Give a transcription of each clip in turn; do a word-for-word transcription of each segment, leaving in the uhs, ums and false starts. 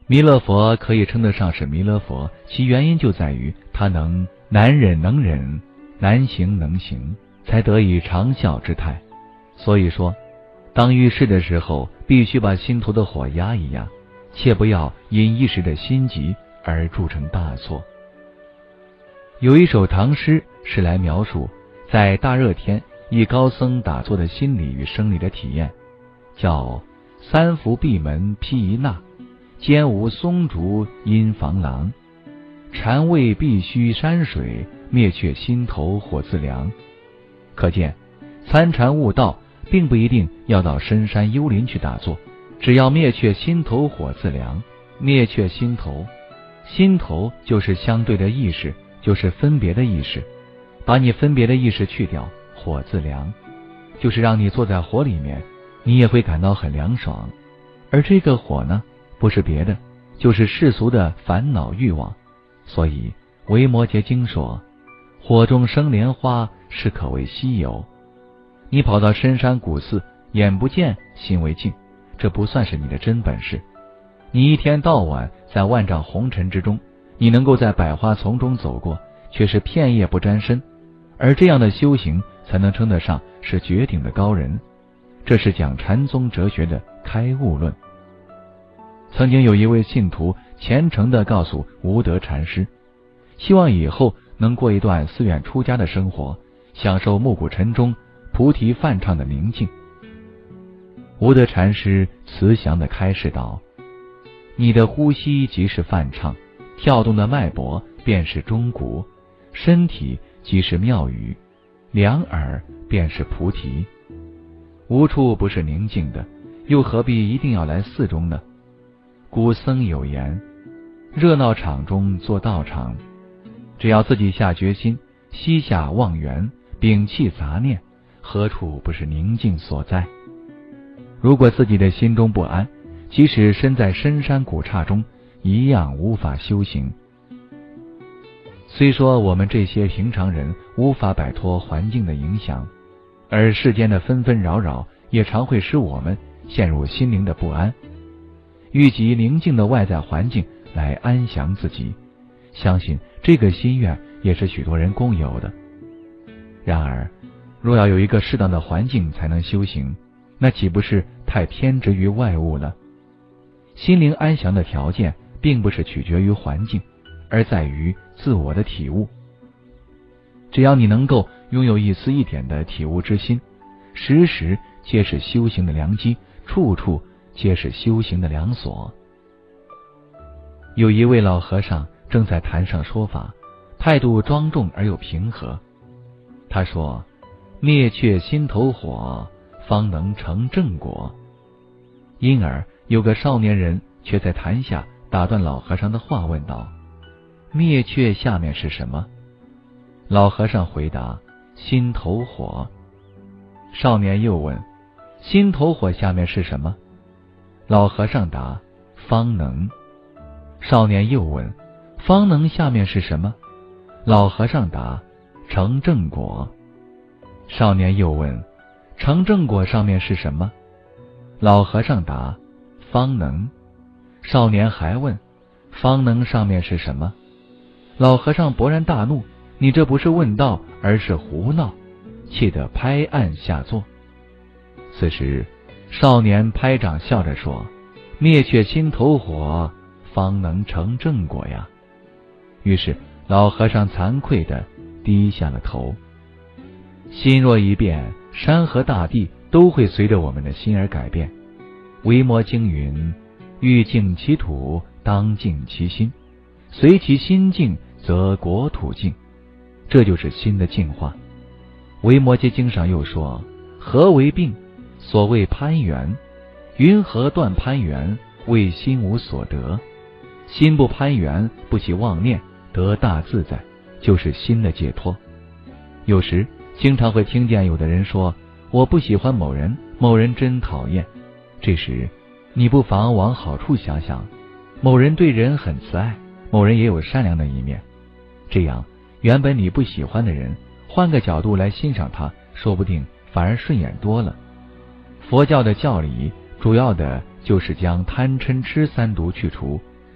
弥勒佛可以称得上是弥勒佛，其原因就在于他能难忍能忍，难行能行，才得以长啸之态。所以说，当遇事的时候，必须把心头的火压一压，切不要因一时的心急而铸成大错。有一首唐诗是来描述在大热天一高僧打坐的心理与生理的体验，叫三伏闭门披一衲，间无松竹阴房廊，禅味必须山水，灭却心头火自凉。可见参禅悟道并不一定要到深山幽林去打坐，只要灭却心头火自凉。灭却心头，心头就是相对的意识，就是分别的意识。把你分别的意识去掉，火自凉，就是让你坐在火里面，你也会感到很凉爽。而这个火呢，不是别的，就是世俗的烦恼欲望。所以维摩诘经说，火中生莲花，是可谓稀有。你跑到深山古寺，眼不见心为净，这不算是你的真本事。你一天到晚在万丈红尘之中，你能够在百花丛中走过，却是片叶不沾身，而这样的修行才能称得上是绝顶的高人。这是讲禅宗哲学的开悟论。曾经有一位信徒虔诚地告诉无德禅师，希望以后能过一段寺院出家的生活，享受暮鼓晨钟、菩提梵唱的宁静。无德禅师慈祥地开示道，你的呼吸即是梵唱，跳动的脉搏便是钟鼓，身体即是妙语，两耳便是菩提。无处不是宁静的，又何必一定要来寺中呢？古僧有言，热闹场中做道场，只要自己下决心，息下妄缘，摒弃杂念，何处不是宁静所在？如果自己的心中不安，即使身在深山古刹中，一样无法修行。虽说我们这些平常人无法摆脱环境的影响，而世间的纷纷扰扰也常会使我们陷入心灵的不安。欲及宁静的外在环境来安详自己，相信这个心愿也是许多人共有的。然而，若要有一个适当的环境才能修行，那岂不是太偏执于外物了？心灵安详的条件并不是取决于环境，而在于自我的体悟。只要你能够拥有一丝一点的体悟之心，时时皆是修行的良机，处处皆是修行的良所。有一位老和尚正在坛上说法，态度庄重而又平和。他说，灭却心头火，方能成正果。因而有个少年人却在坛下打断老和尚的话，问道，灭却下面是什么？老和尚回答，心头火。少年又问，心头火下面是什么？老和尚答，方能。少年又问，方能下面是什么？老和尚答，成正果。少年又问，成正果上面是什么？老和尚答，方能。少年还问，方能上面是什么？老和尚勃然大怒，你这不是问道，而是胡闹，气得拍案下坐。此时少年拍掌笑着说，灭却心头火，方能成正果呀。于是老和尚惭愧地低下了头。心若一变，山河大地都会随着我们的心而改变。维摩经云，欲净其土，当净其心，随其心净，则国土净。这就是心的净化。维摩诘经上又说，何为病？所谓攀缘。云何断攀缘？为心无所得。心不攀缘，不起妄念，得大自在，就是心的解脱。有时经常会听见有的人说，我不喜欢某人，某人真讨厌。这时你不妨往好处想想，某人对人很慈爱，某人也有善良的一面。这样原本你不喜欢的人，换个角度来欣赏他，说不定反而顺眼多了。佛教的教理主要的就是将贪嗔痴三毒去除，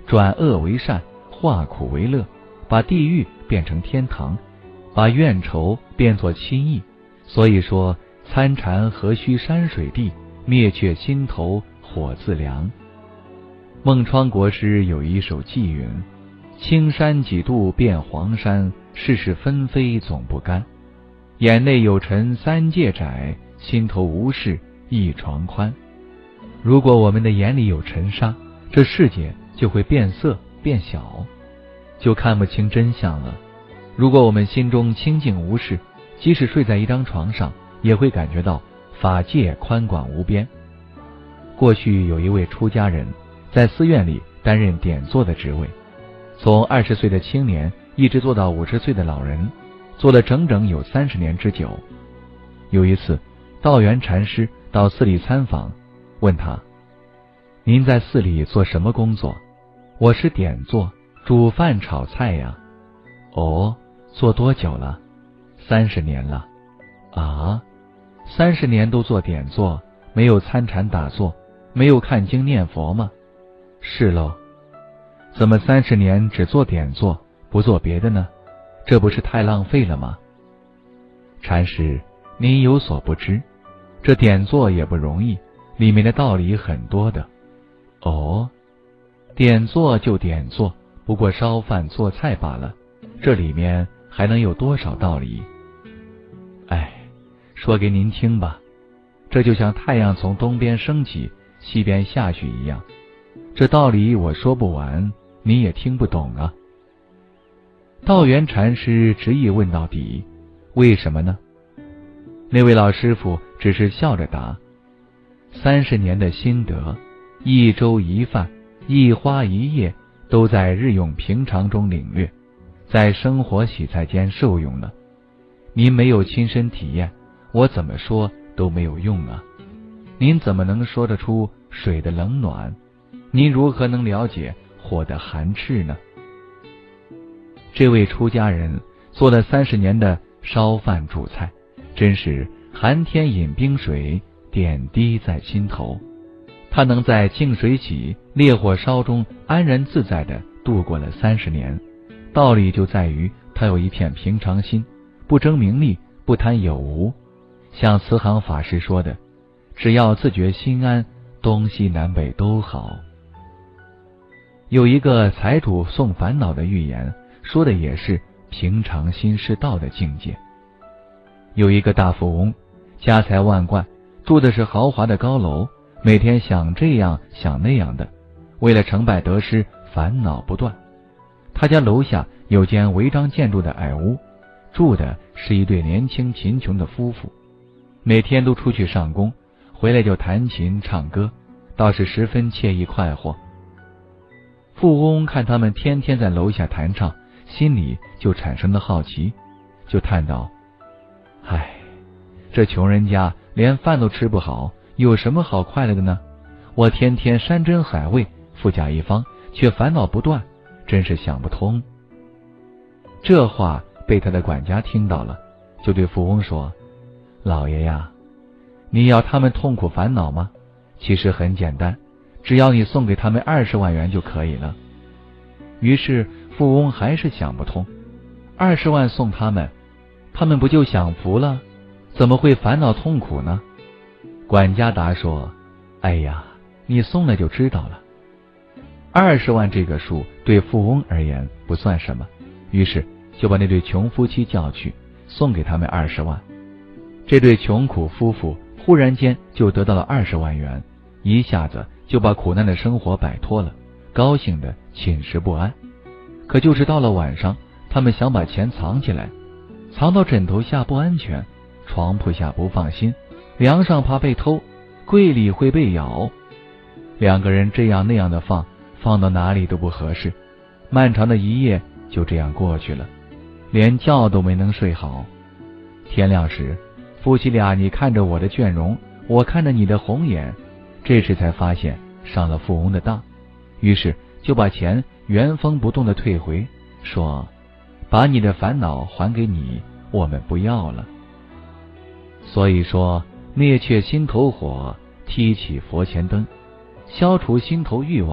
转恶为善，化苦为乐，把地狱变成天堂，把怨仇变作亲意。所以说，参禅何须山水地，灭却心头火自凉。孟窗国师有一首寄云：青山几度变黄山，世事纷飞总不甘。眼内有尘三界窄，心头无事一床宽。如果我们的眼里有尘沙，这世界就会变色变小，就看不清真相了。如果我们心中清净无事，即使睡在一张床上，也会感觉到法界宽广无边。过去有一位出家人，在寺院里担任点坐的职位，从二十岁的青年一直做到五十岁的老人，做了整整有三十年之久。有一次，道元禅师到寺里参访，问他：您在寺里做什么工作？我是点坐，煮饭炒菜呀。哦，做多久了？三十年了。啊，三十年都做点坐，没有参禅打坐，没有看经念佛吗？是喽。怎么三十年只做点坐，不做别的呢？这不是太浪费了吗？禅师，您有所不知，这点坐也不容易，里面的道理很多的。哦，点坐就点坐，不过烧饭做菜罢了，这里面还能有多少道理？哎，说给您听吧，这就像太阳从东边升起，西边下去一样，这道理我说不完，你也听不懂啊。道元禅师执意问到底，为什么呢？那位老师傅只是笑着答：三十年的心得，一粥一饭，一花一叶，都在日用平常中领略，在生活洗菜间受用了。您没有亲身体验，我怎么说都没有用啊。您怎么能说得出水的冷暖？您如何能了解火的寒炽呢？这位出家人做了三十年的烧饭煮菜，真是寒天饮冰水，点滴在心头。他能在净水洗，烈火烧中安然自在地度过了三十年，道理就在于他有一片平常心，不争名利，不贪有无。像慈航法师说的，只要自觉心安，东西南北都好。有一个财主送烦恼的寓言，说的也是平常心是道的境界。有一个大富翁，家财万贯，住的是豪华的高楼，每天想这样想那样的，为了成败得失烦恼不断。他家楼下有间违章建筑的矮屋，住的是一对年轻贫穷的夫妇，每天都出去上工，回来就弹琴唱歌，倒是十分惬意快活。富翁看他们天天在楼下弹唱，心里就产生了好奇，就叹道：唉，这穷人家连饭都吃不好，有什么好快乐的呢？我天天山珍海味，富甲一方，却烦恼不断，真是想不通。这话被他的管家听到了，就对富翁说：老爷呀，你要他们痛苦烦恼吗？其实很简单，只要你送给他们二十万元就可以了。于是富翁还是想不通，二十万送他们，他们不就享福了？怎么会烦恼痛苦呢？管家答说：哎呀，你送了就知道了。二十万这个数对富翁而言不算什么，于是就把那对穷夫妻叫去，送给他们二十万。这对穷苦夫妇忽然间就得到了二十万元，一下子就把苦难的生活摆脱了，高兴的寝食不安。可就是到了晚上，他们想把钱藏起来，藏到枕头下不安全，床铺下不放心，梁上怕被偷，柜里会被咬。两个人这样那样的放，放到哪里都不合适。漫长的一夜就这样过去了，连觉都没能睡好。天亮时，夫妻俩你看着我的倦容，我看着你的红颜，这时才发现上了富翁的当，于是就把钱原封不动地退回，说：把你的烦恼还给你，我们不要了。所以说，灭却心头火，提起佛前灯，消除心头欲望，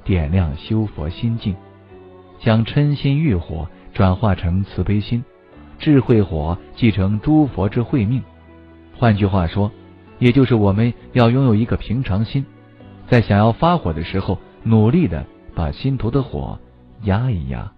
点亮修佛心境，将嗔心欲火转化成慈悲心，智慧火继承诸佛之慧命。换句话说，也就是我们要拥有一个平常心，在想要发火的时候，努力的把心头的火压一压。